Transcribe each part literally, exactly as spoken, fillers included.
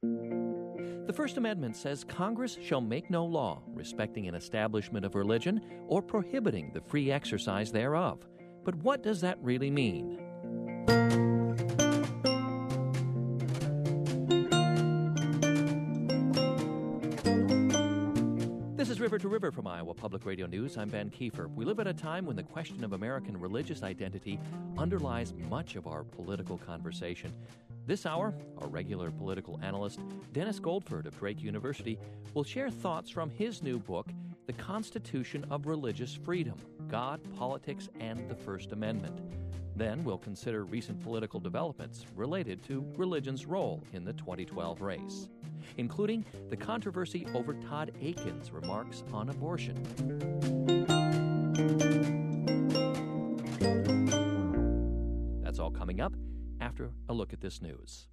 The First Amendment says Congress shall make no law respecting an establishment of religion or prohibiting the free exercise thereof. But what does that really mean? This is River to River from Iowa Public Radio News. I'm Ben Kiefer. We live at a time when the question of American religious identity underlies much of our political conversation. This hour, our regular political analyst, Dennis Goldford of Drake University, will share thoughts from his new book, The Constitution of Religious Freedom, God, Politics, and the First Amendment. Then we'll consider recent political developments related to religion's role in the twenty twelve race, including the controversy over Todd Akin's remarks on abortion. That's all coming up after a look at this news.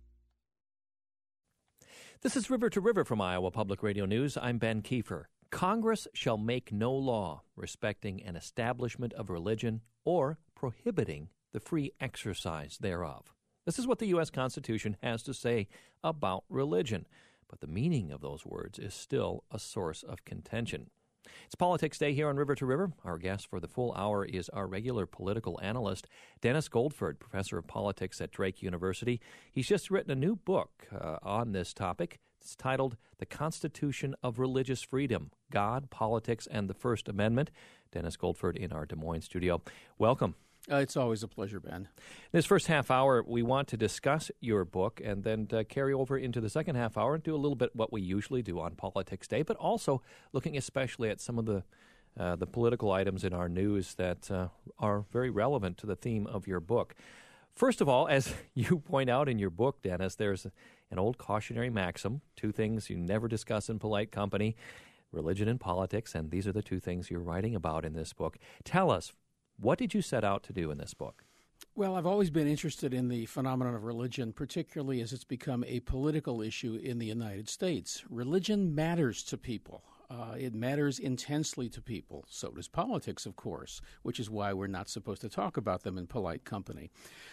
This is River to River from Iowa Public Radio News. I'm Ben Kiefer. Congress shall make no law respecting an establishment of religion or prohibiting the free exercise thereof. This is what the U S Constitution has to say about religion, but the meaning of those words is still a source of contention. It's Politics Day here on River to River. Our guest for the full hour is our regular political analyst, Dennis Goldford, professor of politics at Drake University. He's just written a new book uh, on this topic. It's titled The Constitution of Religious Freedom, God, Politics, and the First Amendment. Dennis Goldford in our Des Moines studio. Welcome. Uh, it's always a pleasure, Ben. This first half hour, we want to discuss your book and then uh, carry over into the second half hour and do a little bit what we usually do on Politics Day, but also looking especially at some of the uh, the political items in our news that uh, are very relevant to the theme of your book. First of all, as you point out in your book, Dennis, there's an old cautionary maxim, two things you never discuss in polite company, religion and politics, and these are the two things you're writing about in this book. Tell us, what did you set out to do in this book? Well, I've always been interested in the phenomenon of religion, particularly as it's become a political issue in the United States. Religion matters to people. Uh, it matters intensely to people. So does politics, of course, which is why we're not supposed to talk about them in polite company.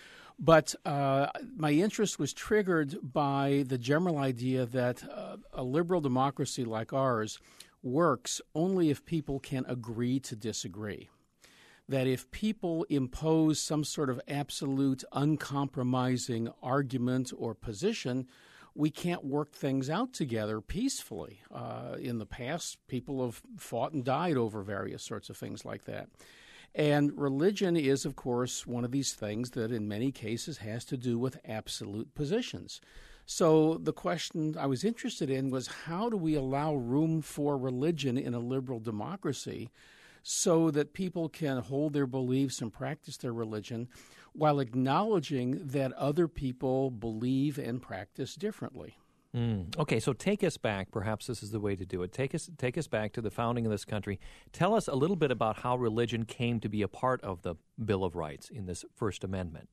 But uh, my interest was triggered by the general idea that uh, a liberal democracy like ours works only if people can agree to disagree. That if people impose some sort of absolute, uncompromising argument or position, we can't work things out together peacefully. Uh, in the past, people have fought and died over various sorts of things like that. And religion is, of course, one of these things that in many cases has to do with absolute positions. So the question I was interested in was, how do we allow room for religion in a liberal democracy so that people can hold their beliefs and practice their religion while acknowledging that other people believe and practice differently? Mm. Okay, so take us back. Perhaps this is the way to do it. Take us, take us back to the founding of this country. Tell us a little bit about how religion came to be a part of the Bill of Rights in this First Amendment.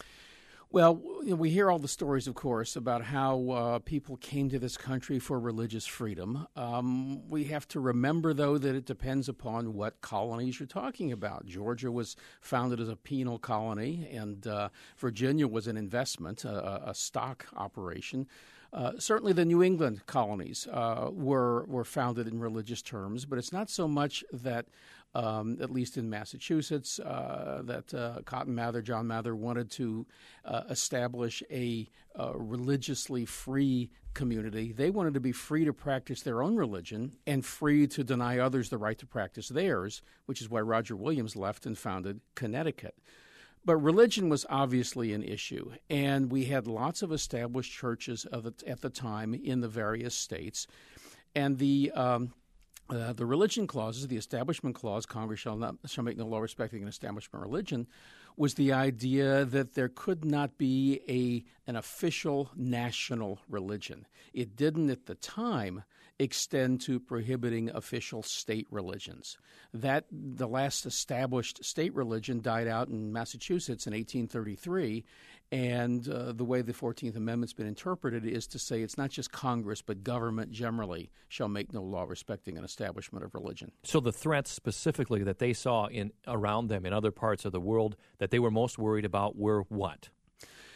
Well, you know, we hear all the stories, of course, about how uh, people came to this country for religious freedom. Um, we have to remember, though, that it depends upon what colonies you're talking about. Georgia was founded as a penal colony, and uh, Virginia was an investment, a, a stock operation. Uh, certainly the New England colonies uh, were were founded in religious terms, but it's not so much that, um, at least in Massachusetts, uh, that uh, Cotton Mather, John Mather, wanted to uh, establish a uh, religiously free community. They wanted to be free to practice their own religion and free to deny others the right to practice theirs, which is why Roger Williams left and founded Connecticut. But religion was obviously an issue, and we had lots of established churches of it at the time in the various states. And the um, uh, the religion clauses, the Establishment Clause, Congress shall not shall make no law respecting an establishment religion, was the idea that there could not be a an official national religion. It didn't at the time extend to prohibiting official state religions. That the last established state religion died out in Massachusetts in eighteen thirty-three, and uh, the way the fourteenth Amendment's been interpreted is to say it's not just Congress, but government generally shall make no law respecting an establishment of religion. So the threats specifically that they saw in around them in other parts of the world that they were most worried about were what?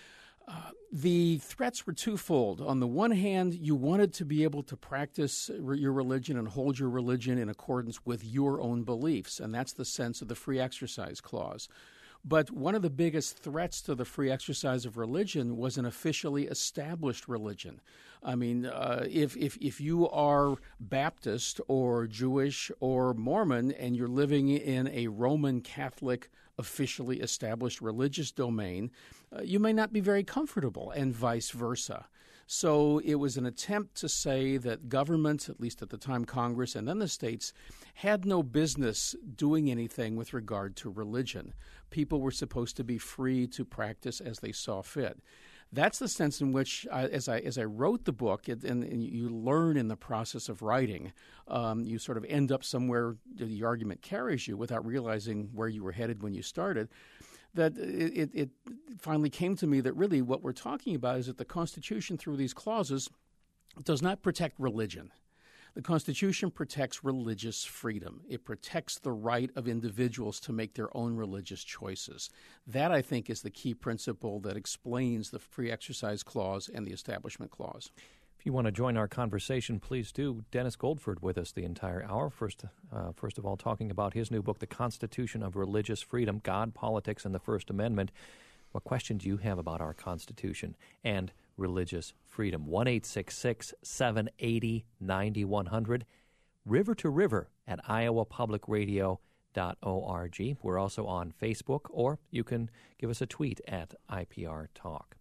Uh, the threats were twofold. On the one hand, you wanted to be able to practice re- your religion and hold your religion in accordance with your own beliefs, and that's the sense of the Free Exercise Clause. But one of the biggest threats to the free exercise of religion was an officially established religion. I mean, uh, if, if if you are Baptist or Jewish or Mormon and you're living in a Roman Catholic officially established religious domain, uh, you may not be very comfortable, and vice versa. So it was an attempt to say that government, at least at the time Congress and then the states, had no business doing anything with regard to religion. People were supposed to be free to practice as they saw fit. That's the sense in which, I, as I as I wrote the book, it, and, and you learn in the process of writing, um, you sort of end up somewhere the argument carries you without realizing where you were headed when you started, that it, it finally came to me that really what we're talking about is that the Constitution, through these clauses, does not protect religion. The Constitution protects religious freedom. It protects the right of individuals to make their own religious choices. That, I think, is the key principle that explains the Free Exercise Clause and the Establishment Clause. If you want to join our conversation, please do. Dennis Goldford with us the entire hour. First, uh, first of all, talking about his new book, The Constitution of Religious Freedom, God, Politics, and the First Amendment. What question do you have about our Constitution and religious freedom? one eight six six, seven eight zero, nine one zero zero. River to River at iowa public radio dot org. We're also on Facebook, or you can give us a tweet at I P R Talk.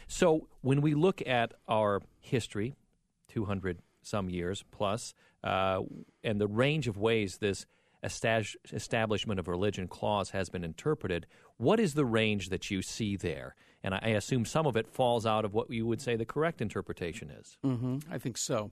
So when we look at our history, two hundred some years plus, uh, and the range of ways this Establishment of Religion clause has been interpreted, what is the range that you see there? And I assume some of it falls out of what you would say the correct interpretation is. Mm-hmm. I think so.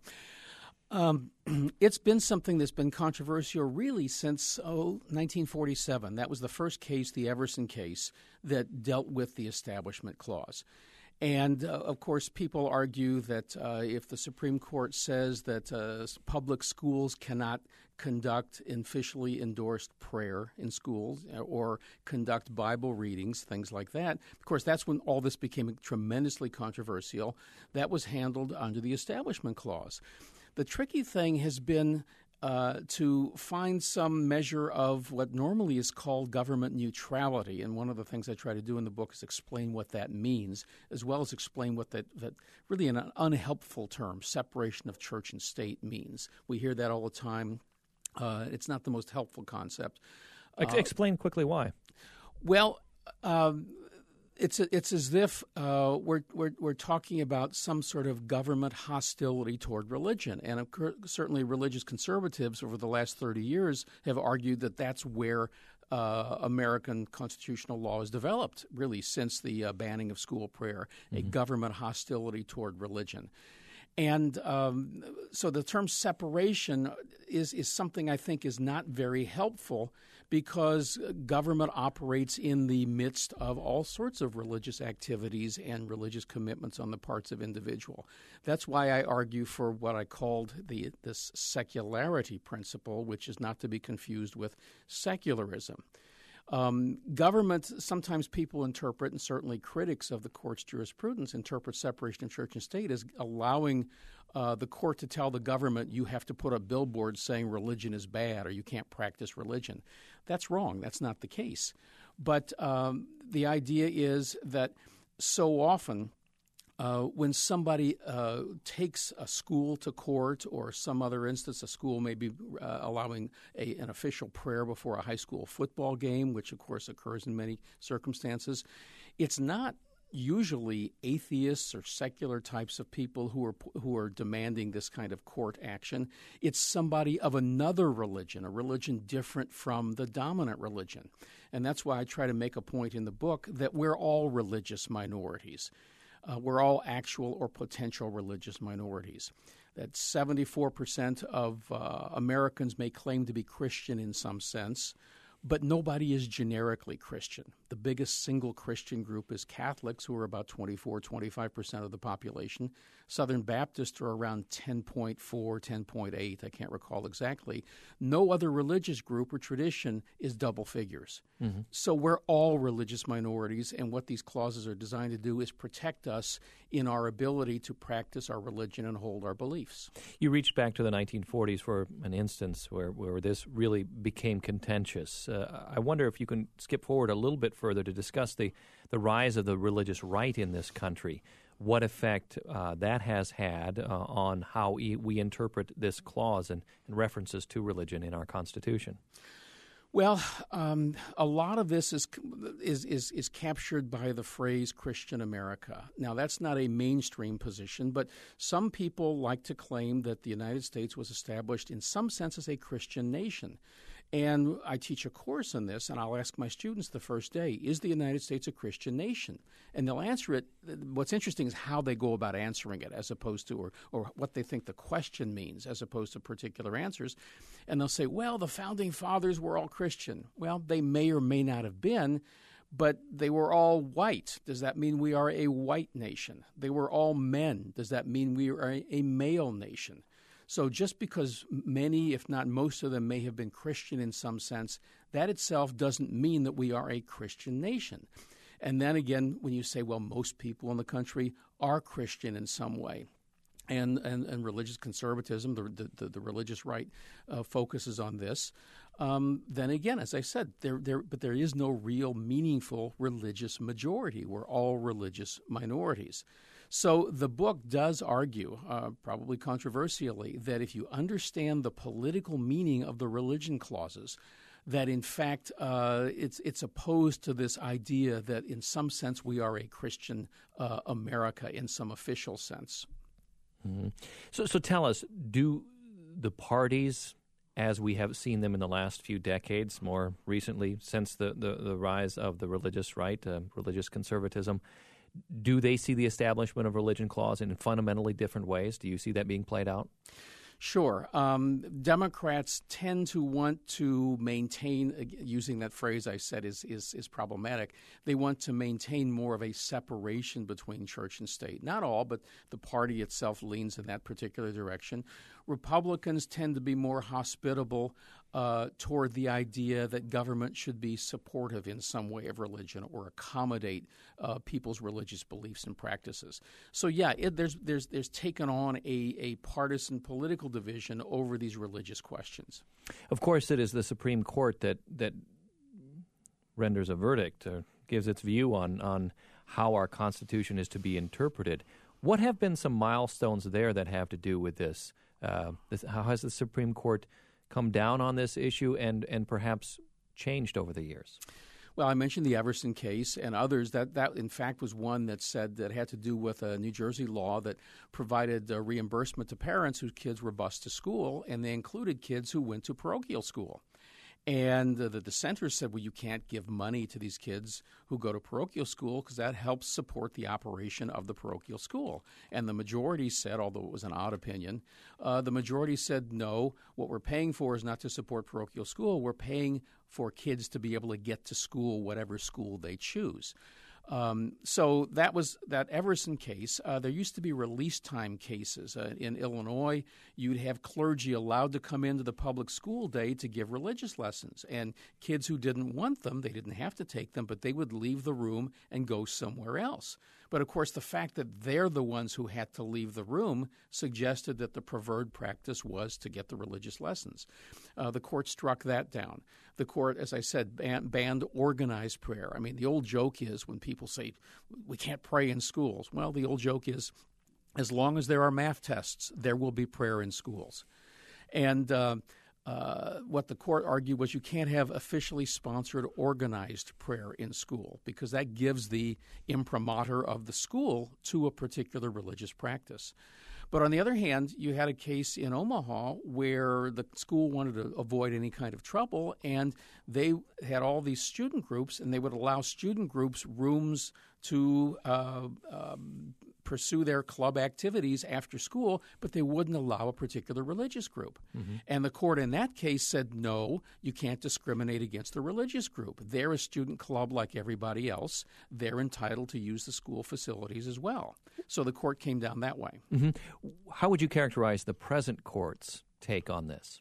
Um, it's been something that's been controversial really since oh, nineteen forty-seven. That was the first case, the Everson case, that dealt with the Establishment Clause. And, uh, of course, people argue that uh, if the Supreme Court says that uh, public schools cannot conduct officially endorsed prayer in schools or conduct Bible readings, things like that, of course, that's when all this became tremendously controversial. That was handled under the Establishment Clause. The tricky thing has been Uh, to find some measure of what normally is called government neutrality. And one of the things I try to do in the book is explain what that means, as well as explain what that, that really in an unhelpful term, separation of church and state means. We hear that all the time. Uh, it's not the most helpful concept. Uh, explain quickly why. Well, um, It's it's as if uh, we're, we're we're talking about some sort of government hostility toward religion, and of course, certainly religious conservatives over the last thirty years have argued that that's where uh, American constitutional law is developed, really since the uh, banning of school prayer, mm-hmm. a government hostility toward religion. And um, so the term separation is, is something I think is not very helpful because government operates in the midst of all sorts of religious activities and religious commitments on the parts of individual. That's why I argue for what I called the this secularity principle, which is not to be confused with secularism. Um, government, sometimes people interpret, and certainly critics of the court's jurisprudence interpret separation of church and state as allowing uh, the court to tell the government you have to put up billboards saying religion is bad or you can't practice religion. That's wrong. That's not the case. But um, the idea is that so often Uh, when somebody uh, takes a school to court or some other instance, a school may be uh, allowing a, an official prayer before a high school football game, which of course occurs in many circumstances, it's not usually atheists or secular types of people who are who are demanding this kind of court action. It's somebody of another religion, a religion different from the dominant religion. And that's why I try to make a point in the book that we're all religious minorities. Uh, we're all actual or potential religious minorities. That seventy-four percent of uh, Americans may claim to be Christian in some sense, But nobody is generically Christian. The biggest single Christian group is Catholics, who are about twenty-four, twenty-five percent of the population. Southern Baptists are around ten point four, ten point eight. I can't recall exactly. No other religious group or tradition is double figures. Mm-hmm. So we're all religious minorities, and what these clauses are designed to do is protect us in our ability to practice our religion and hold our beliefs. You reached back to the nineteen forties for an instance where, where this really became contentious. Uh, I wonder if you can skip forward a little bit further to discuss the, the rise of the religious right in this country, what effect uh, that has had uh, on how we, we interpret this clause and, and references to religion in our Constitution. Well, um, a lot of this is, is is is captured by the phrase Christian America. Now, that's not a mainstream position, but some people like to claim that the United States was established in some sense as a Christian nation. And I teach a course on this, and I'll ask my students the first day, is the United States a Christian nation? And they'll answer it. What's interesting is how they go about answering it, as opposed to, or, or what they think the question means, as opposed to particular answers. And they'll say, well, the founding fathers were all Christian. Well, they may or may not have been, but they were all white. Does that mean we are a white nation? They were all men. Does that mean we are a, a male nation? So just because many, if not most of them, may have been Christian in some sense, that itself doesn't mean that we are a Christian nation. And then again, when you say, well, most people in the country are Christian in some way, and and, and religious conservatism, the the, the religious right, uh, focuses on this, um, then again, as I said, there there but there is no real meaningful religious majority. We're all religious minorities. So the book does argue, uh, probably controversially, that if you understand the political meaning of the religion clauses, that in fact uh, it's it's opposed to this idea that in some sense we are a Christian uh, America in some official sense. Mm-hmm. So, so tell us, do the parties, as we have seen them in the last few decades, more recently since the, the, the rise of the religious right, uh, religious conservatism, do they see the establishment of religion clause in fundamentally different ways? Do you see that being played out? Sure. Um, Democrats tend to want to maintain, using that phrase I said is, is is problematic, they want to maintain more of a separation between church and state. Not all, but the party itself leans in that particular direction. Republicans tend to be more hospitable uh, toward the idea that government should be supportive in some way of religion or accommodate uh, people's religious beliefs and practices. So, yeah, it, there's there's there's taken on a, a partisan political division over these religious questions. Of course, it is the Supreme Court that that renders a verdict or gives its view on on how our Constitution is to be interpreted. What have been some milestones there that have to do with this? Uh, this, how has the Supreme Court come down on this issue and, and perhaps changed over the years? Well, I mentioned the Everson case and others. That, that, in fact, was one that said that had to do with a New Jersey law that provided uh, reimbursement to parents whose kids were bused to school, and they included kids who went to parochial school. And the, the dissenters said, well, you can't give money to these kids who go to parochial school because that helps support the operation of the parochial school. And the majority said, although it was an odd opinion, uh, the majority said, no, what we're paying for is not to support parochial school. We're paying for kids to be able to get to school, whatever school they choose. Um, so that was that Everson case. Uh, there used to be release time cases. Uh, in Illinois, you'd have clergy allowed to come into the public school day to give religious lessons. And kids who didn't want them, they didn't have to take them, but they would leave the room and go somewhere else. But, of course, the fact that they're the ones who had to leave the room suggested that the preferred practice was to get the religious lessons. Uh, the court struck that down. The court, as I said, ban- banned organized prayer. I mean, the old joke is when people say, we can't pray in schools. Well, the old joke is, as long as there are math tests, there will be prayer in schools. And uh, uh, what the court argued was you can't have officially sponsored organized prayer in school because that gives the imprimatur of the school to a particular religious practice. But on the other hand, you had a case in Omaha where the school wanted to avoid any kind of trouble, and they had all these student groups, and they would allow student groups rooms to uh, um, pursue their club activities after school, but they wouldn't allow a particular religious group. Mm-hmm. And the court in that case said, no, you can't discriminate against the religious group. They're a student club like everybody else. They're entitled to use the school facilities as well. So the court came down that way. Mm-hmm. How would you characterize the present court's take on this?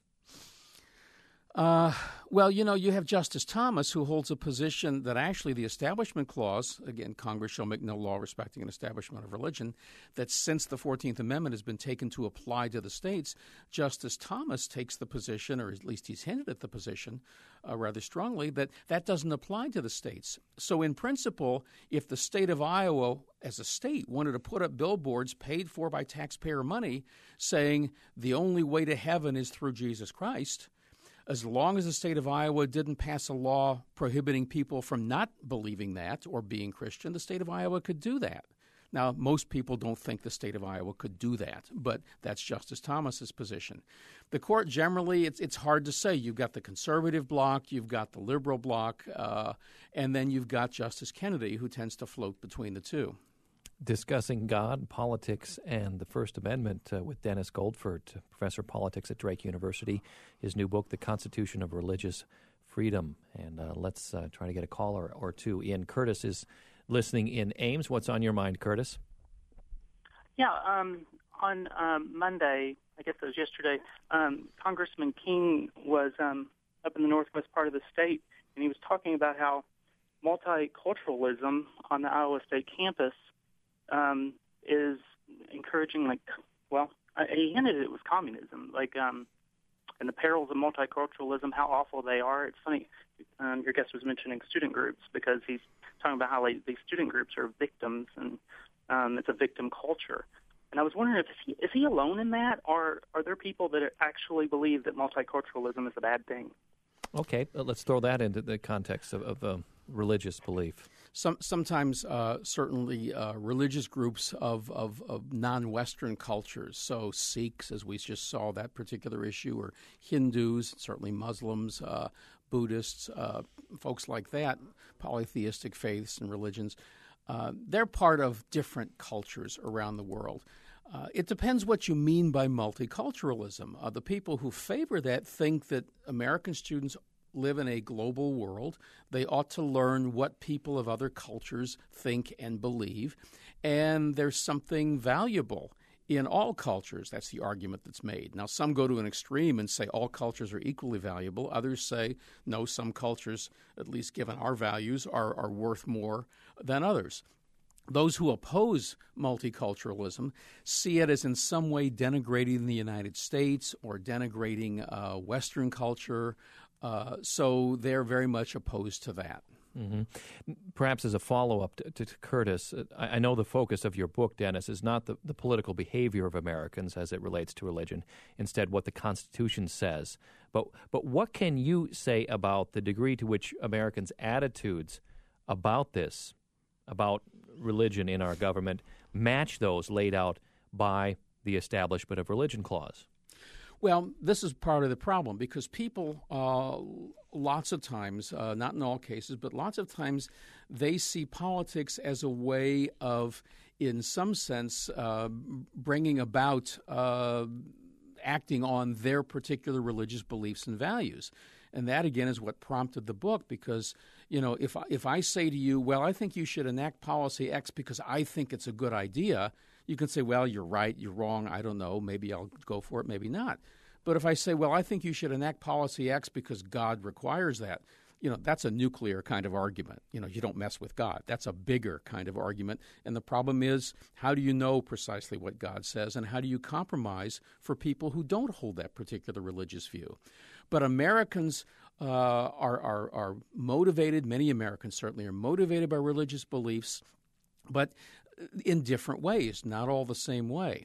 Uh, well, you know, you have Justice Thomas, who holds a position that actually the Establishment Clause, again, Congress shall make no law respecting an establishment of religion, that since the fourteenth Amendment has been taken to apply to the states, Justice Thomas takes the position, or at least he's hinted at the position uh, rather strongly, that that doesn't apply to the states. So in principle, if the state of Iowa as a state wanted to put up billboards paid for by taxpayer money saying the only way to heaven is through Jesus Christ, as long as the state of Iowa didn't pass a law prohibiting people from not believing that or being Christian, the state of Iowa could do that. Now, most people don't think the state of Iowa could do that, but that's Justice Thomas's position. The court generally, it's it's hard to say. You've got the conservative bloc, you've got the liberal bloc, uh, and then you've got Justice Kennedy, who tends to float between the two. Discussing God, politics, and the First Amendment uh, with Dennis Goldford, professor of politics at Drake University. His new book, The Constitution of Religious Freedom. And uh, let's uh, try to get a caller or two in. Curtis is listening in Ames. What's on your mind, Curtis? Yeah, um, on um, Monday, I guess it was yesterday, um, Congressman King was um, up in the northwest part of the state, and he was talking about how multiculturalism on the Iowa State campus Um, is encouraging, like, well, he hinted it was communism, like, um, and the perils of multiculturalism, how awful they are. It's funny, um, your guest was mentioning student groups, because he's talking about how like, these student groups are victims, and um, it's a victim culture. And I was wondering, if he, is he alone in that, or are there people that actually believe that multiculturalism is a bad thing? Okay, let's throw that into the context of, of uh, religious belief. Some, sometimes, uh, certainly, uh, religious groups of, of, of non-Western cultures, so Sikhs, as we just saw that particular issue, or Hindus, certainly Muslims, uh, Buddhists, uh, folks like that, polytheistic faiths and religions, uh, they're part of different cultures around the world. Uh, it depends what you mean by multiculturalism. Uh, the people who favor that think that American students live in a global world. They ought to learn what people of other cultures think and believe, and there's something valuable in all cultures. That's the argument that's made. Now, some go to an extreme and say all cultures are equally valuable. Others say, no, some cultures, at least given our values, are, are worth more than others. Those who oppose multiculturalism see it as in some way denigrating the United States or denigrating uh, Western culture, uh, so they're very much opposed to that. Mm-hmm. Perhaps as a follow-up to, to, to Curtis, I, I know the focus of your book, Dennis, is not the, the political behavior of Americans as it relates to religion, instead what the Constitution says. But, but what can you say about the degree to which Americans' attitudes about this, about religion in our government, match those laid out by the Establishment of Religion Clause? Well, this is part of the problem, because people, uh, lots of times, uh, not in all cases, but lots of times, they see politics as a way of, in some sense, uh, bringing about uh, acting on their particular religious beliefs and values. And that, again, is what prompted the book, because, you know, if, if I say to you, well, I think you should enact policy X because I think it's a good idea, you can say, well, you're right, you're wrong, I don't know, maybe I'll go for it, maybe not. But if I say, well, I think you should enact policy X because God requires that, you know, that's a nuclear kind of argument. You know, you don't mess with God. That's a bigger kind of argument. And the problem is, how do you know precisely what God says, and how do you compromise for people who don't hold that particular religious view? But Americans uh, are, are, are motivated, many Americans certainly are motivated by religious beliefs, but in different ways, not all the same way.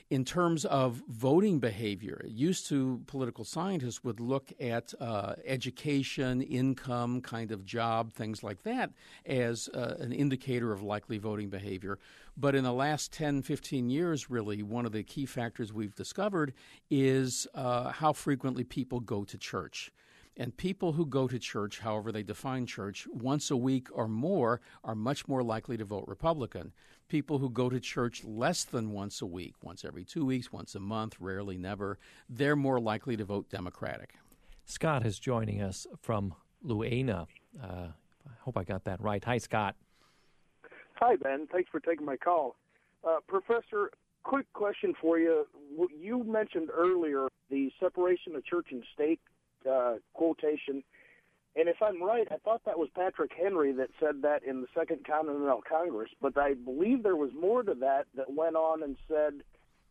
In terms of voting behavior, used to political scientists would look at uh, education, income, kind of job, things like that as uh, an indicator of likely voting behavior. But in the last ten, fifteen years, really, one of the key factors we've discovered is uh, how frequently people go to church. And people who go to church, however they define church, once a week or more are much more likely to vote Republican. People who go to church less than once a week, once every two weeks, once a month, rarely never, they're more likely to vote Democratic. Scott is joining us from Luena. Uh, I hope I got that right. Hi, Scott. Hi, Ben. Thanks for taking my call. Uh, Professor, quick question for you. You mentioned earlier the separation of church and state uh, quotation. And if I'm right, I thought that was Patrick Henry that said that in the Second Continental Congress, but I believe there was more to that that went on and said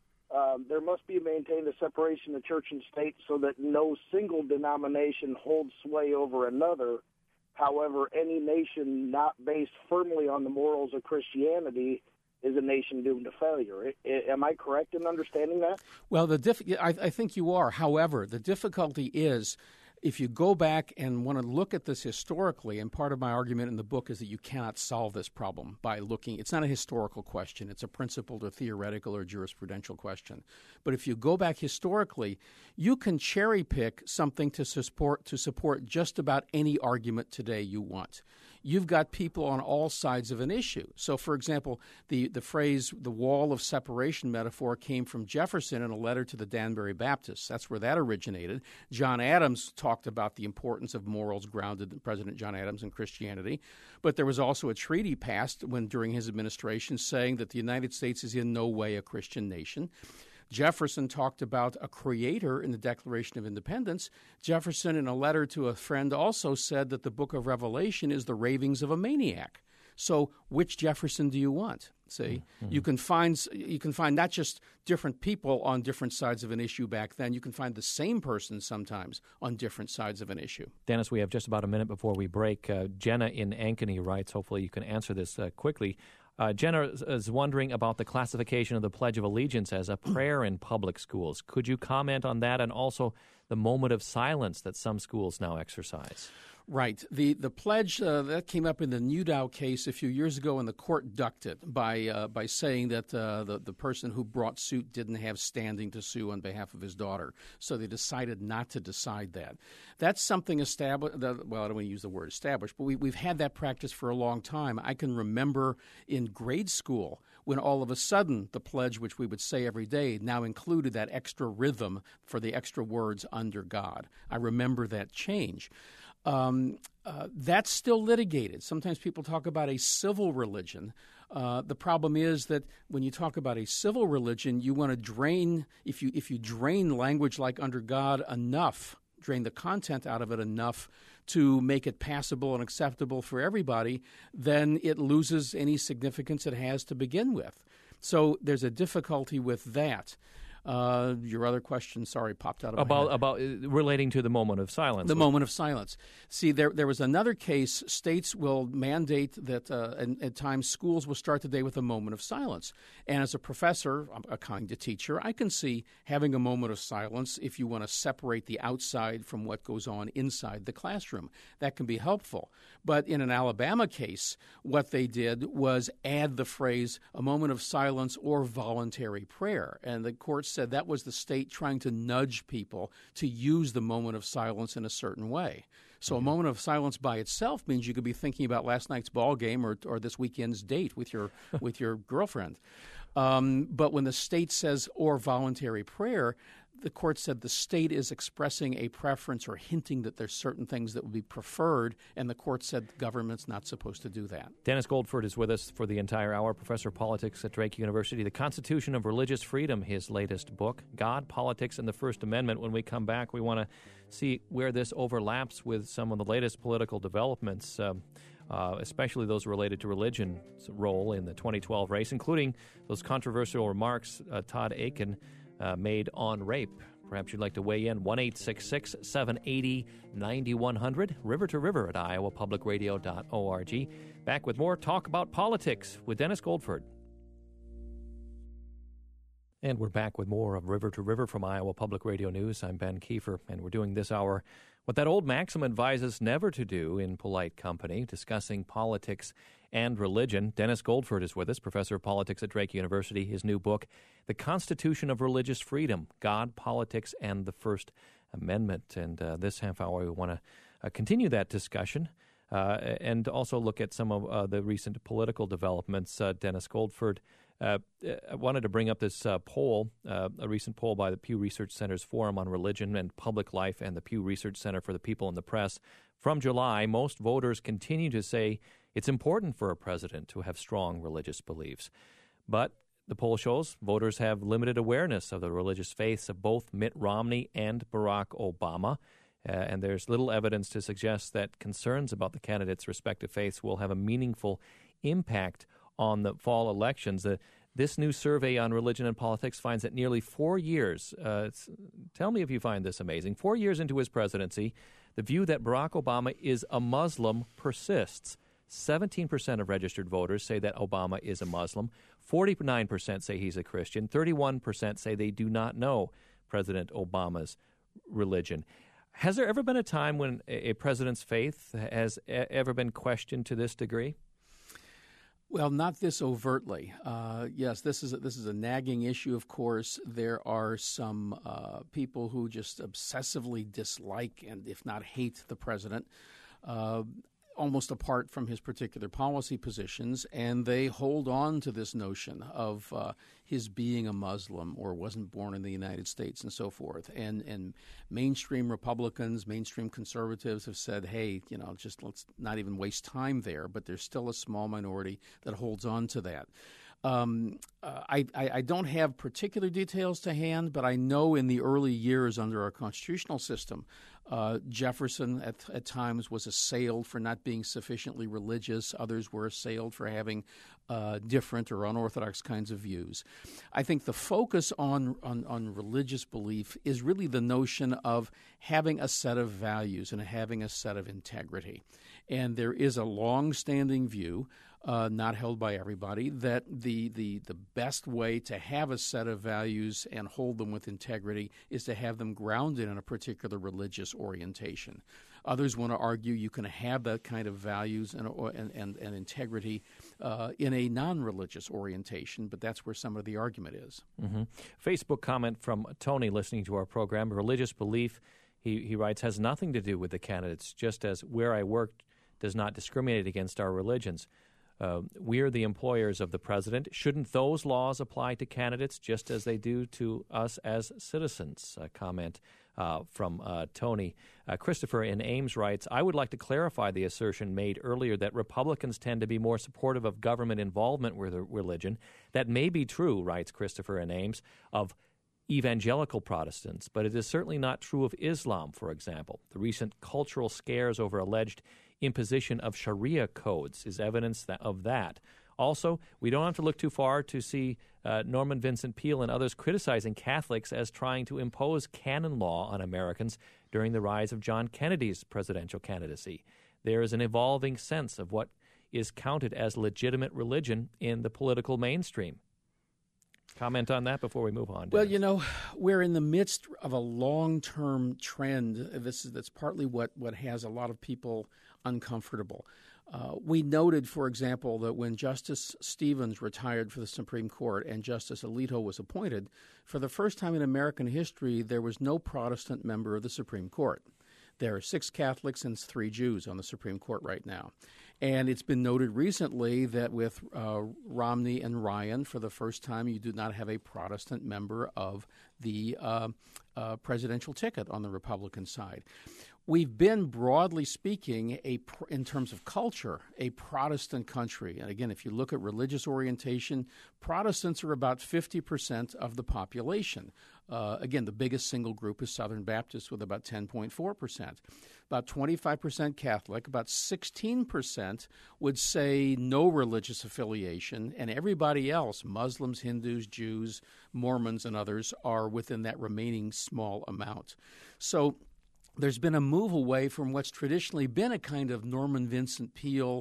um, there must be maintained a separation of church and state so that no single denomination holds sway over another. However, any nation not based firmly on the morals of Christianity is a nation doomed to failure. I, I, am I correct in understanding that? Well, the diff- I, I think you are. However, the difficulty is if you go back and want to look at this historically, and part of my argument in the book is that you cannot solve this problem by looking. It's not a historical question. It's a principled or theoretical or jurisprudential question. But if you go back historically, you can cherry pick something to support to support just about any argument today you want. You've got people on all sides of an issue. So, for example, the, the phrase, the wall of separation metaphor came from Jefferson in a letter to the Danbury Baptists. That's where that originated. John Adams talked about the importance of morals grounded, President John Adams, in Christianity. But there was also a treaty passed when during his administration saying that the United States is in no way a Christian nation. Jefferson talked about a creator in the Declaration of Independence. Jefferson, in a letter to a friend, also said that the book of Revelation is the ravings of a maniac. So which Jefferson do you want? See, mm-hmm. you can find you can find not just different people on different sides of an issue back then. You can find the same person sometimes on different sides of an issue. Dennis, we have just about a minute before we break. Uh, Jenna in Ankeny writes, hopefully you can answer this uh, quickly. Uh, Jenna is wondering about the classification of the Pledge of Allegiance as a prayer in public schools. Could you comment on that and also the moment of silence that some schools now exercise? Right. The the pledge, uh, that came up in the Newdow case a few years ago, and the court ducked it by uh, by saying that uh, the, the person who brought suit didn't have standing to sue on behalf of his daughter. So they decided not to decide that. That's something established, well, I don't want to use the word established, but we, we've had that practice for a long time. I can remember in grade school when all of a sudden the pledge, which we would say every day, now included that extra rhythm for the extra words under God. I remember that change. Um, uh, that's still litigated. Sometimes people talk about a civil religion. Uh, the problem is that when you talk about a civil religion, you want to drain, if you if you drain language like under God enough, drain the content out of it enough to make it passable and acceptable for everybody, then it loses any significance it has to begin with. So there's a difficulty with that. Uh, your other question, sorry, popped out of about, my head. About uh, relating to the moment of silence. The moment of silence. See, there there was another case. States will mandate that uh, and, at times schools will start the day with a moment of silence. And as a professor, a kind of teacher, I can see having a moment of silence if you want to separate the outside from what goes on inside the classroom. That can be helpful. But in an Alabama case, what they did was add the phrase a moment of silence or voluntary prayer. And the court said that was the state trying to nudge people to use the moment of silence in a certain way. So mm-hmm. a moment of silence by itself means you could be thinking about last night's ball game or, or this weekend's date with your with your girlfriend. Um, but when the state says or voluntary prayer, the court said the state is expressing a preference or hinting that there's certain things that would be preferred, and the court said the government's not supposed to do that. Dennis Goldford is with us for the entire hour, professor of politics at Drake University. The Constitution of Religious Freedom, his latest book, God, Politics, and the First Amendment. When we come back, we want to see where this overlaps with some of the latest political developments, um, uh, especially those related to religion's role in the twenty twelve race, including those controversial remarks uh, Todd Akin Uh, made on rape. Perhaps you'd like to weigh in. one eight six six, seven eight zero, nine one zero zero, river to river at iowa public radio dot org. Back with more Talk About Politics with Dennis Goldford. And we're back with more of River to River from Iowa Public Radio News. I'm Ben Kiefer, and we're doing this hour what that old maxim advises never to do in polite company, discussing politics and religion. Dennis Goldford is with us, professor of politics at Drake University. His new book, The Constitution of Religious Freedom, God, Politics, and the First Amendment. And uh, this half hour, we want to uh, continue that discussion uh, and also look at some of uh, the recent political developments. Uh, Dennis Goldford, Uh, I wanted to bring up this uh, poll, uh, a recent poll by the Pew Research Center's Forum on Religion and Public Life and the Pew Research Center for the People and the Press. From July, most voters continue to say it's important for a president to have strong religious beliefs. But the poll shows voters have limited awareness of the religious faiths of both Mitt Romney and Barack Obama. Uh, and there's little evidence to suggest that concerns about the candidates' respective faiths will have a meaningful impact on the fall elections. Uh, this new survey on religion and politics finds that nearly four years, uh, tell me if you find this amazing, four years into his presidency, the view that Barack Obama is a Muslim persists. seventeen percent of registered voters say that Obama is a Muslim. forty-nine percent say he's a Christian. thirty-one percent say they do not know President Obama's religion. Has there ever been a time when a president's faith has ever been questioned to this degree? Well, not this overtly. Uh, yes, this is a, this is a nagging issue. Of course, there are some uh, people who just obsessively dislike and, if not hate, the president, uh, almost apart from his particular policy positions, and they hold on to this notion of uh, his being a Muslim or wasn't born in the United States and so forth. And and mainstream Republicans, mainstream conservatives have said, hey, you know, just let's not even waste time there. But there's still a small minority that holds on to that. Um, uh, I, I, I don't have particular details to hand, but I know in the early years under our constitutional system, uh, Jefferson at, at times was assailed for not being sufficiently religious. Others were assailed for having uh, different or unorthodox kinds of views. I think the focus on, on, on religious belief is really the notion of having a set of values and having a set of integrity. And there is a long-standing view, Uh, not held by everybody, that the, the the best way to have a set of values and hold them with integrity is to have them grounded in a particular religious orientation. Others want to argue you can have that kind of values and and, and, and integrity uh, in a non-religious orientation, but that's where some of the argument is. Mm-hmm. Facebook comment from Tony listening to our program. Religious belief, he, he writes, has nothing to do with the candidates, just as where I work does not discriminate against our religions. Uh, we're the employers of the president. Shouldn't those laws apply to candidates just as they do to us as citizens? A comment uh, from uh, Tony. Uh, Christopher in Ames writes, I would like to clarify the assertion made earlier that Republicans tend to be more supportive of government involvement with religion. That may be true, writes Christopher in Ames, of evangelical Protestants, but it is certainly not true of Islam, for example. The recent cultural scares over alleged imposition of Sharia codes is evidence that, of that. Also, we don't have to look too far to see uh, Norman Vincent Peale and others criticizing Catholics as trying to impose canon law on Americans during the rise of John Kennedy's presidential candidacy. There is an evolving sense of what is counted as legitimate religion in the political mainstream. Comment on that before we move on. Dennis. Well, you know, we're in the midst of a long-term trend. This is that's partly what, what has a lot of people uncomfortable. Uh, we noted, for example, that when Justice Stevens retired from the Supreme Court and Justice Alito was appointed, for the first time in American history, there was no Protestant member of the Supreme Court. There are six Catholics and three Jews on the Supreme Court right now. And it's been noted recently that with uh, Romney and Ryan, for the first time, you do not have a Protestant member of the uh, uh, presidential ticket on the Republican side. We've been, broadly speaking, a in terms of culture, a Protestant country. And again, if you look at religious orientation, Protestants are about fifty percent of the population. Uh, again, the biggest single group is Southern Baptists with about ten point four percent. About twenty-five percent Catholic, about sixteen percent would say no religious affiliation, and everybody else, Muslims, Hindus, Jews, Mormons, and others, are within that remaining small amount. So there's been a move away from what's traditionally been a kind of Norman Vincent Peale,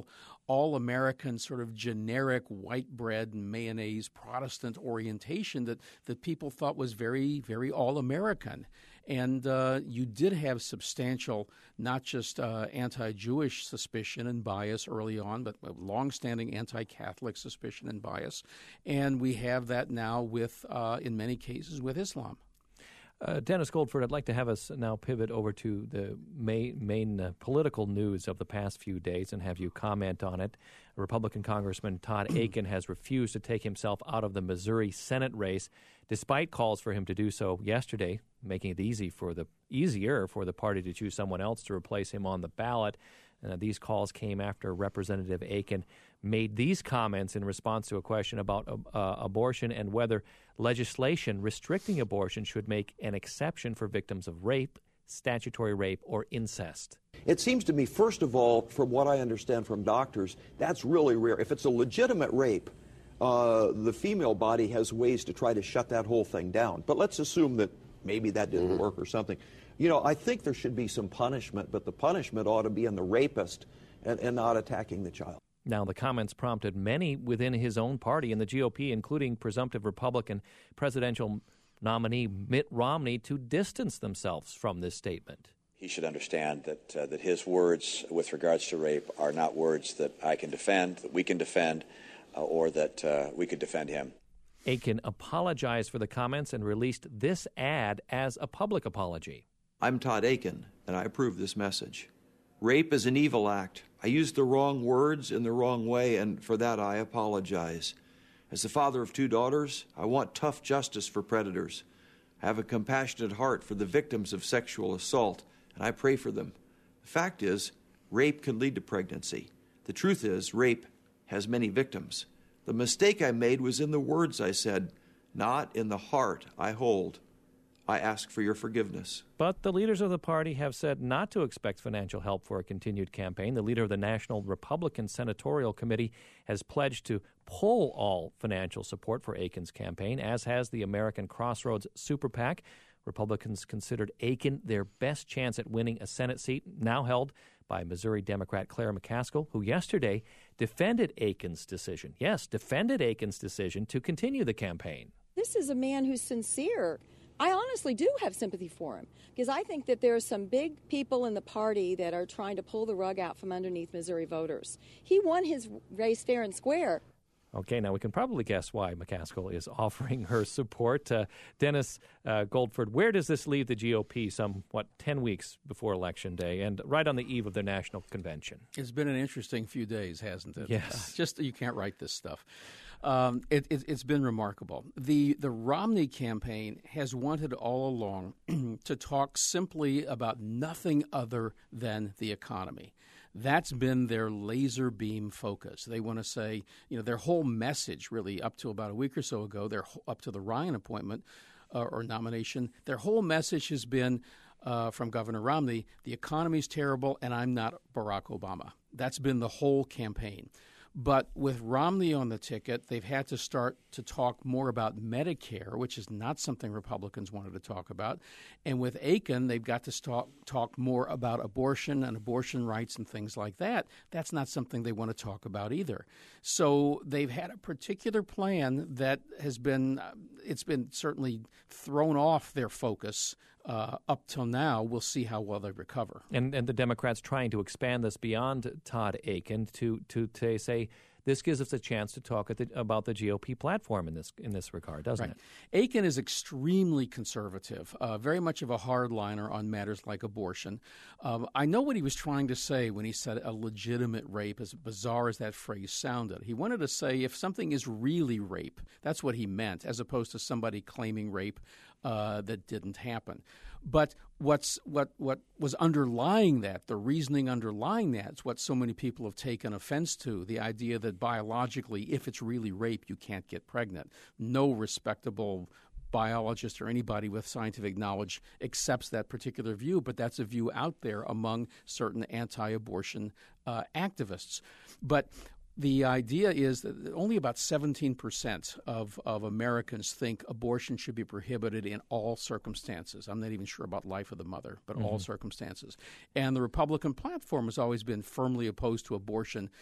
all-American sort of generic white bread and mayonnaise Protestant orientation that, that people thought was very, very all-American. And uh, you did have substantial, not just uh, anti-Jewish suspicion and bias early on, but long-standing anti-Catholic suspicion and bias. And we have that now with, uh, in many cases, with Islam. Uh, Dennis Goldford, I'd like to have us now pivot over to the main, main uh, political news of the past few days and have you comment on it. Republican Congressman Todd Akin has refused to take himself out of the Missouri Senate race, despite calls for him to do so yesterday, making it easy for the easier for the party to choose someone else to replace him on the ballot. Uh, these calls came after Representative Akin made these comments in response to a question about uh, abortion and whether legislation restricting abortion should make an exception for victims of rape, statutory rape, or incest. It seems to me, first of all, from what I understand from doctors, that's really rare. If it's a legitimate rape, uh, the female body has ways to try to shut that whole thing down. But let's assume that maybe that didn't mm-hmm. work or something. You know, I think there should be some punishment, but the punishment ought to be in the rapist and, and not attacking the child. Now, the comments prompted many within his own party in the G O P, including presumptive Republican presidential nominee Mitt Romney, to distance themselves from this statement. He should understand that uh, that his words with regards to rape are not words that I can defend, that we can defend, uh, or that uh, we could defend him. Akin apologized for the comments and released this ad as a public apology. I'm Todd Akin, and I approve this message. Rape is an evil act. I used the wrong words in the wrong way, and for that I apologize. As the father of two daughters, I want tough justice for predators. I have a compassionate heart for the victims of sexual assault, and I pray for them. The fact is, rape can lead to pregnancy. The truth is, rape has many victims. The mistake I made was in the words I said, not in the heart I hold. I ask for your forgiveness. But the leaders of the party have said not to expect financial help for a continued campaign. The leader of the National Republican Senatorial Committee has pledged to pull all financial support for Akin's campaign, as has the American Crossroads Super PAC. Republicans considered Akin their best chance at winning a Senate seat, now held by Missouri Democrat Claire McCaskill, who yesterday defended Akin's decision. Yes, defended Akin's decision to continue the campaign. This is a man who's sincere. I honestly do have sympathy for him because I think that there are some big people in the party that are trying to pull the rug out from underneath Missouri voters. He won his race fair and square. Okay, now we can probably guess why McCaskill is offering her support. Uh, Dennis uh, Goldford, where does this leave the G O P some, what, ten weeks before Election Day and right on the eve of their national convention? It's been an interesting few days, hasn't it? Yes. Uh, just you can't write this stuff. Um, it, it, it's been remarkable. The the Romney campaign has wanted all along to talk simply about nothing other than the economy. That's been their laser beam focus. They want to say, you know, their whole message really up to about a week or so ago, their up to the Ryan appointment uh, or nomination, their whole message has been uh, from Governor Romney, the economy's terrible and I'm not Barack Obama. That's been the whole campaign. But with Romney on the ticket, they've had to start to talk more about Medicare, which is not something Republicans wanted to talk about. And with Akin, they've got to talk, talk more about abortion and abortion rights and things like that. That's not something they want to talk about either. So they've had a particular plan that has been, uh, it's been certainly thrown off their focus Uh, up till now. We'll see how well they recover. And and the Democrats trying to expand this beyond Todd Akin to to, to say this gives us a chance to talk at the, about the G O P platform in this in this regard, doesn't right. it? Akin is extremely conservative, uh, very much of a hardliner on matters like abortion. Um, I know what he was trying to say when he said a legitimate rape, as bizarre as that phrase sounded. He wanted to say if something is really rape, that's what he meant, as opposed to somebody claiming rape Uh, that didn't happen. But what's what what was underlying that, the reasoning underlying that, is what so many people have taken offense to, the idea that biologically, if it's really rape, you can't get pregnant. No respectable biologist or anybody with scientific knowledge accepts that particular view, but that's a view out there among certain anti-abortion uh, activists. But the idea is that only about seventeen percent of, of Americans think abortion should be prohibited in all circumstances. I'm not even sure about life of the mother, but mm-hmm. all circumstances. And the Republican platform has always been firmly opposed to abortion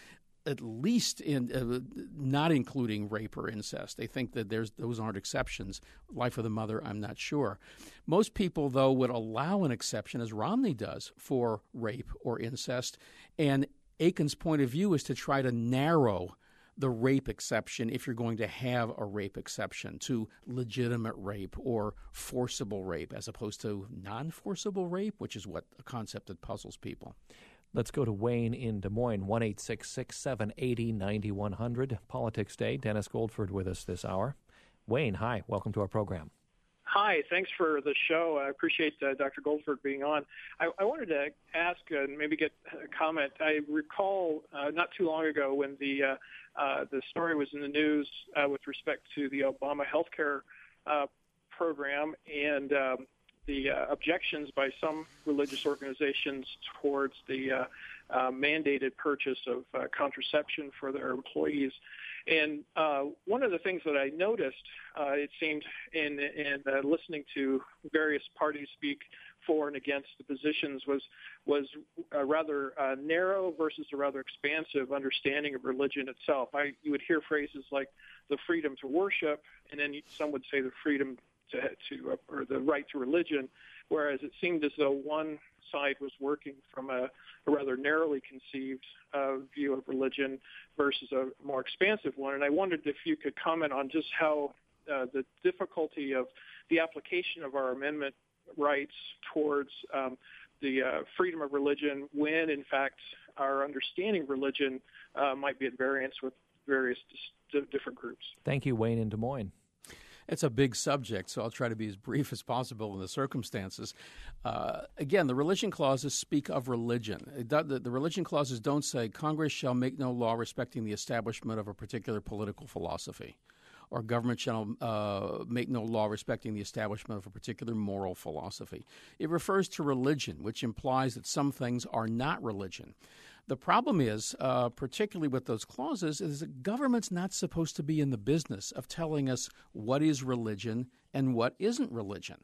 at least in uh, not including rape or incest. They think that there's those aren't exceptions. Life of the mother, I'm not sure. Most people, though, would allow an exception, as Romney does, for rape or incest. And Aiken's point of view is to try to narrow the rape exception, if you're going to have a rape exception, to legitimate rape or forcible rape, as opposed to non-forcible rape, which is what a concept that puzzles people. Let's go to Wayne in Des Moines, one eight six six, seven eight zero, nine one zero zero. Politics Day. Dennis Goldford with us this hour. Wayne, hi. Welcome to our program. Hi, thanks for the show. I appreciate uh, Doctor Goldford being on. I, I wanted to ask and uh, maybe get a comment. I recall uh, not too long ago when the uh, uh, the story was in the news uh, with respect to the Obama healthcare uh, program and um, the uh, objections by some religious organizations towards the uh, uh, mandated purchase of uh, contraception for their employees. And uh, one of the things that I noticed, uh, it seemed, in, in uh, listening to various parties speak for and against the positions, was was a rather uh, narrow versus a rather expansive understanding of religion itself. I, you would hear phrases like the freedom to worship, and then some would say the freedom to, to uh, or the right to religion, whereas it seemed as though one side was working from a, a rather narrowly conceived uh, view of religion versus a more expansive one. And I wondered if you could comment on just how uh, the difficulty of the application of our amendment rights towards um, the uh, freedom of religion when, in fact, our understanding of religion uh, might be at variance with various dis- different groups. Thank you, Wayne in Des Moines. It's a big subject, so I'll try to be as brief as possible in the circumstances. Uh, again, the religion clauses speak of religion. It do, the, the religion clauses don't say Congress shall make no law respecting the establishment of a particular political philosophy, or government shall uh, make no law respecting the establishment of a particular moral philosophy. It refers to religion, which implies that some things are not religion. The problem is, uh, particularly with those clauses, is that government's not supposed to be in the business of telling us what is religion and what isn't religion.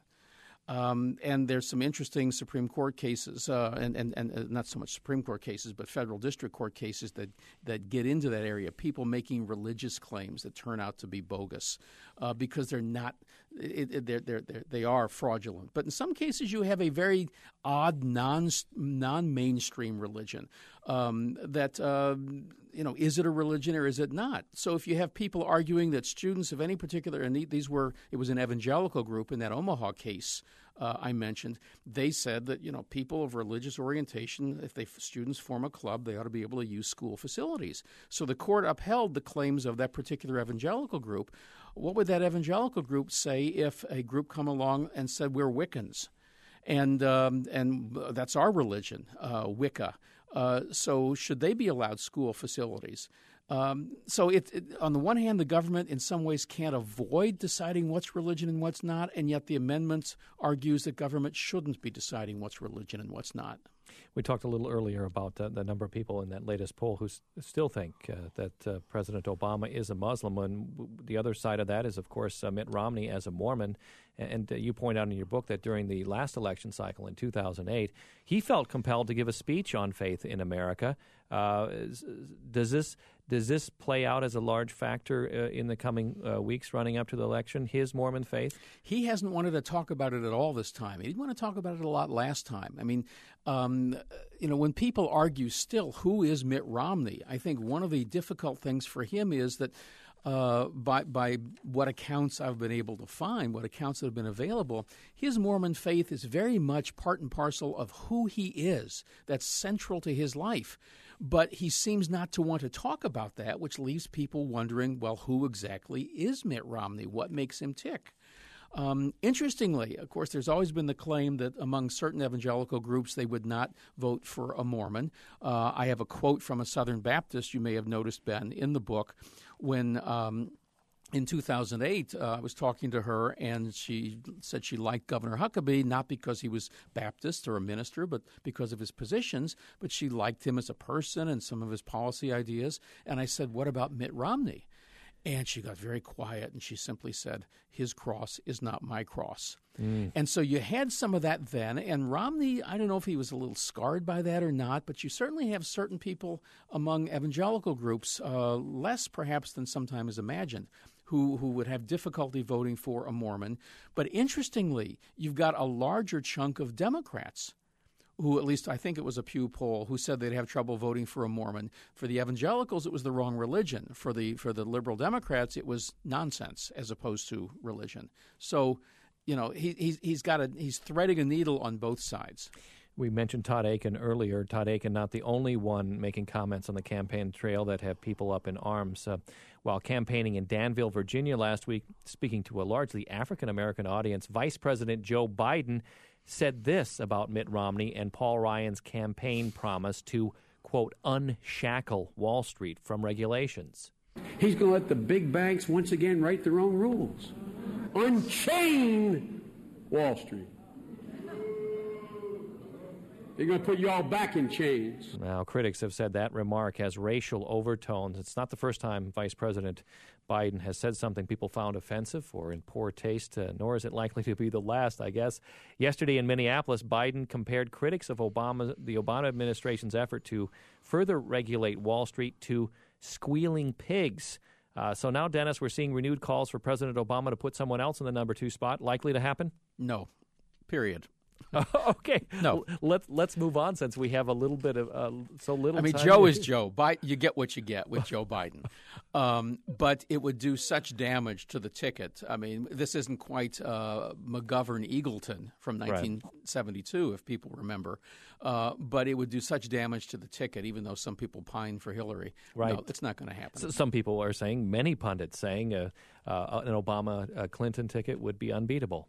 Um, and there's some interesting Supreme Court cases, uh, and, and, and not so much Supreme Court cases, but federal district court cases that, that get into that area, people making religious claims that turn out to be bogus uh, because they're not it, it, they're, they're, they're, they are fraudulent. But in some cases, you have a very odd, non, non-mainstream religion um, that, uh, you know, is it a religion or is it not? So if you have people arguing that students of any particular, and these were, it was an evangelical group in that Omaha case uh, I mentioned, they said that, you know, people of religious orientation, if they students form a club, they ought to be able to use school facilities. So the court upheld the claims of that particular evangelical group. What would that evangelical group say if a group come along and said, we're Wiccans, and um, and that's our religion, uh, Wicca? Uh, so should they be allowed school facilities? Um, so it, it, on the one hand, the government in some ways can't avoid deciding what's religion and what's not, and yet the amendment argues that government shouldn't be deciding what's religion and what's not. We talked a little earlier about uh, the number of people in that latest poll who s- still think uh, that uh, President Obama is a Muslim. And w- the other side of that is, of course, uh, Mitt Romney as a Mormon. And uh, you point out in your book that during the last election cycle in two thousand eight, he felt compelled to give a speech on faith in America. Uh, does this does this play out as a large factor uh, in the coming uh, weeks running up to the election, his Mormon faith? He hasn't wanted to talk about it at all this time. He didn't want to talk about it a lot last time. I mean, um, you know, when people argue still, who is Mitt Romney, I think one of the difficult things for him is that Uh, by by what accounts I've been able to find, what accounts that have been available, his Mormon faith is very much part and parcel of who he is. That's central to his life. But he seems not to want to talk about that, which leaves people wondering, well, who exactly is Mitt Romney? What makes him tick? Um, interestingly, of course, there's always been the claim that among certain evangelical groups they would not vote for a Mormon. Uh, I have a quote from a Southern Baptist you may have noticed, Ben, in the book, when um, in two thousand eight uh, I was talking to her and she said she liked Governor Huckabee, not because he was Baptist or a minister, but because of his positions, but she liked him as a person and some of his policy ideas. And I said, what about Mitt Romney? And she got very quiet, and she simply said, his cross is not my cross. Mm. And so you had some of that then, and Romney, I don't know if he was a little scarred by that or not, but you certainly have certain people among evangelical groups, uh, less perhaps than sometimes imagined, who, who would have difficulty voting for a Mormon. But interestingly, you've got a larger chunk of Democrats who, at least I think it was a Pew poll, who said they'd have trouble voting for a Mormon. For the evangelicals, it was the wrong religion. For the for the liberal Democrats, it was nonsense as opposed to religion. So, you know, he, he's he's got a he's threading a needle on both sides. We mentioned Todd Akin earlier. Todd Akin, not the only one making comments on the campaign trail that have people up in arms. Uh, while campaigning in Danville, Virginia last week, speaking to a largely African-American audience, Vice President Joe Biden said this about Mitt Romney and Paul Ryan's campaign promise to, quote, unshackle Wall Street from regulations. He's going to let the big banks once again write their own rules. Unchain Wall Street. They're going to put you all back in chains. Now, critics have said that remark has racial overtones. It's not the first time Vice President Biden has said something people found offensive or in poor taste, uh, nor is it likely to be the last, I guess. Yesterday in Minneapolis, Biden compared critics of Obama, the Obama administration's effort to further regulate Wall Street to squealing pigs. Uh, so now, Dennis, we're seeing renewed calls for President Obama to put someone else in the number two spot. Likely to happen? No. Period. Okay. No. Let's let's move on since we have a little bit of uh, so little. I mean, time. Joe is Joe. Bi- you get what you get with Joe Biden, um, but it would do such damage to the ticket. I mean, this isn't quite uh, McGovern Eagleton from nineteen seventy-two, right, if people remember. Uh, but it would do such damage to the ticket, even though some people pine for Hillary. Right. No, it's not going to happen. So some people are saying, many pundits saying, uh, uh, an Obama-Clinton ticket would be unbeatable.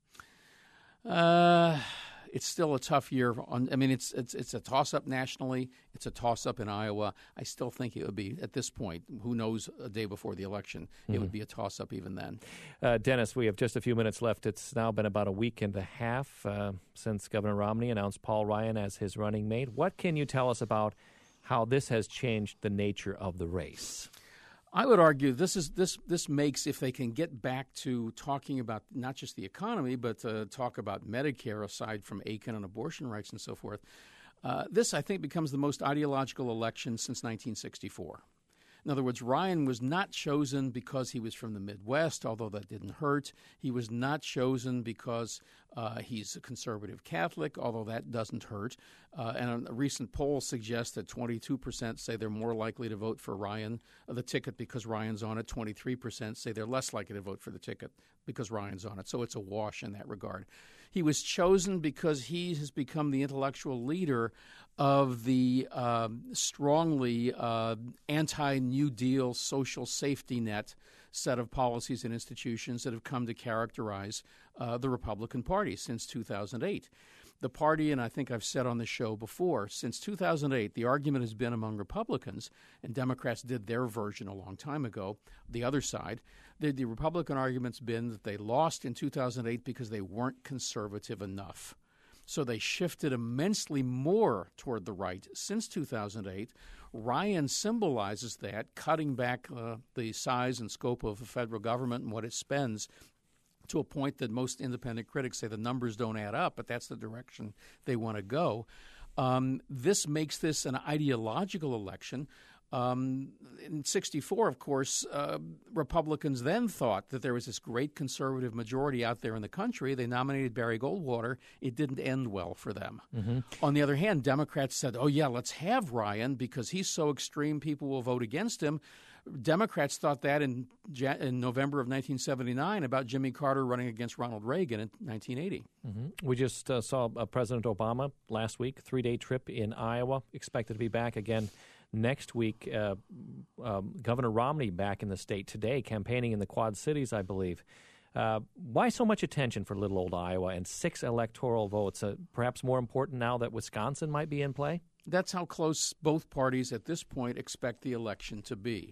Uh, it's still a tough year. On, I mean, it's it's it's a toss-up nationally. It's a toss-up in Iowa. I still think it would be, at this point, who knows, a day before the election, mm-hmm. it would be a toss-up even then. Uh, Dennis, we have just a few minutes left. It's now been about a week and a half uh, since Governor Romney announced Paul Ryan as his running mate. What can you tell us about how this has changed the nature of the race? I would argue this is this this makes, if they can get back to talking about not just the economy, but uh, talk about Medicare aside from Akin and abortion rights and so forth, uh, this, I think, becomes the most ideological election since nineteen sixty-four. In other words, Ryan was not chosen because he was from the Midwest, although that didn't hurt. He was not chosen because uh, he's a conservative Catholic, although that doesn't hurt. Uh, and a recent poll suggests that twenty-two percent say they're more likely to vote for Ryan, uh, the ticket, because Ryan's on it. twenty-three percent say they're less likely to vote for the ticket because Ryan's on it. So it's a wash in that regard. He was chosen because he has become the intellectual leader of the uh, strongly uh, anti-New Deal social safety net set of policies and institutions that have come to characterize uh, the Republican Party since two thousand eight. The party, and I think I've said on the show before, since two thousand eight, the argument has been among Republicans, and Democrats did their version a long time ago, the other side, the, the Republican argument's been that they lost in two thousand eight because they weren't conservative enough. So they shifted immensely more toward the right since two thousand eight. Ryan symbolizes that, cutting back uh, the size and scope of the federal government and what it spends to a point that most independent critics say the numbers don't add up, but that's the direction they want to go. Um, this makes this an ideological election. Um, in sixty-four, of course, uh, Republicans then thought that there was this great conservative majority out there in the country. They nominated Barry Goldwater. It didn't end well for them. Mm-hmm. On the other hand, Democrats said, oh, yeah, let's have Ryan because he's so extreme, people will vote against him. Democrats thought that in, in November of nineteen seventy-nine about Jimmy Carter running against Ronald Reagan in nineteen eighty. Mm-hmm. We just uh, saw uh, President Obama last week, three-day trip in Iowa, expected to be back again next week. Uh, um, Governor Romney back in the state today, campaigning in the Quad Cities, I believe. Uh, why so much attention for little old Iowa and six electoral votes? Uh, perhaps more important now that Wisconsin might be in play? That's how close both parties at this point expect the election to be.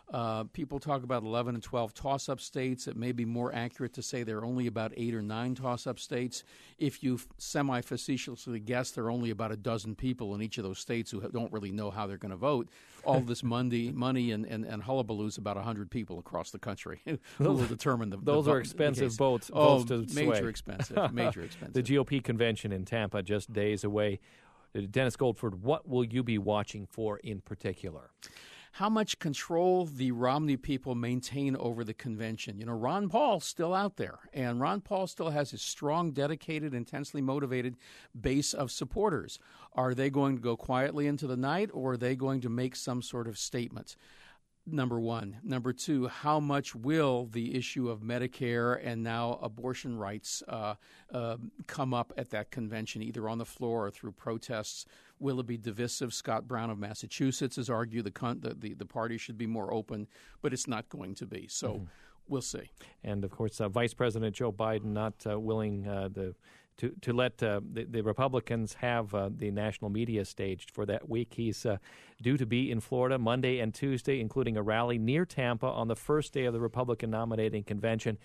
Uh, people talk about eleven and twelve toss-up states. It may be more accurate to say there are only about eight or nine toss-up states. If you semi-facetiously guess there are only about a dozen people in each of those states who don't really know how they're going to vote, all this money, money and, and, and hullabaloo is about one hundred people across the country who will determine the Those the are expensive votes, oh, votes to major sway. expensive, major expensive. The G O P convention in Tampa just days away. Dennis Goldford, what will you be watching for in particular? How much control the Romney people maintain over the convention. You know, Ron Paul's still out there, and Ron Paul still has a strong, dedicated, intensely motivated base of supporters. Are they going to go quietly into the night, or are they going to make some sort of statement? Number one. Number two, how much will the issue of Medicare and now abortion rights uh, uh, come up at that convention, either on the floor or through protests? Will it be divisive? Scott Brown of Massachusetts has argued the, con- the, the, the party should be more open, but it's not going to be. So mm-hmm. we'll see. And, of course, uh, Vice President Joe Biden not uh, willing uh, the to, to let uh, the, the Republicans have uh, the national media staged for that week. He's uh, due to be in Florida Monday and Tuesday, including a rally near Tampa on the first day of the Republican nominating convention.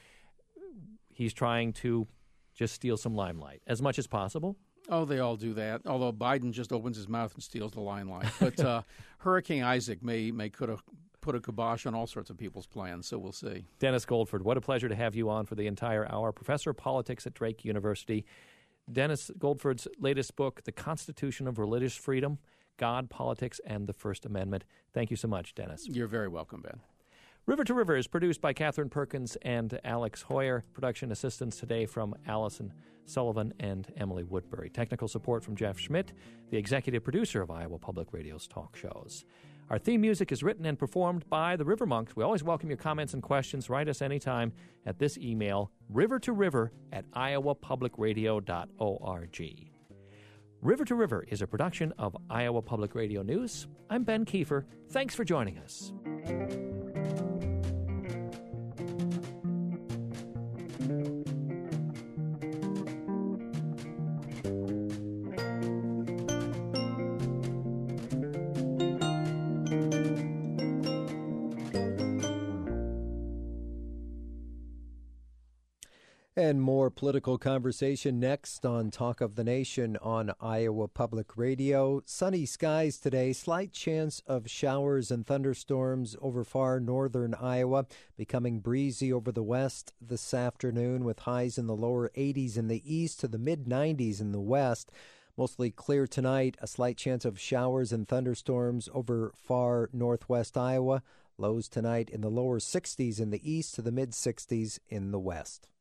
He's trying to just steal some limelight as much as possible. Oh, they all do that, although Biden just opens his mouth and steals the limelight. But uh, Hurricane Isaac may, may could have put a kibosh on all sorts of people's plans, so we'll see. Dennis Goldford, what a pleasure to have you on for the entire hour. Professor of Politics at Drake University. Dennis Goldford's latest book, The Constitution of Religious Freedom, God, Politics, and the First Amendment. Thank you so much, Dennis. You're very welcome, Ben. River to River is produced by Catherine Perkins and Alex Hoyer. Production assistance today from Allison Sullivan and Emily Woodbury. Technical support from Jeff Schmidt, the executive producer of Iowa Public Radio's talk shows. Our theme music is written and performed by the River Monks. We always welcome your comments and questions. Write us anytime at this email, river to river at iowa public radio dot org. River to River is a production of Iowa Public Radio News. I'm Ben Kiefer. Thanks for joining us. And more political conversation next on Talk of the Nation on Iowa Public Radio. Sunny skies today, slight chance of showers and thunderstorms over far northern Iowa, becoming breezy over the west this afternoon with highs in the lower eighties in the east to the mid nineties in the west. Mostly clear tonight, a slight chance of showers and thunderstorms over far northwest Iowa. Lows tonight in the lower sixties in the east to the mid sixties in the west.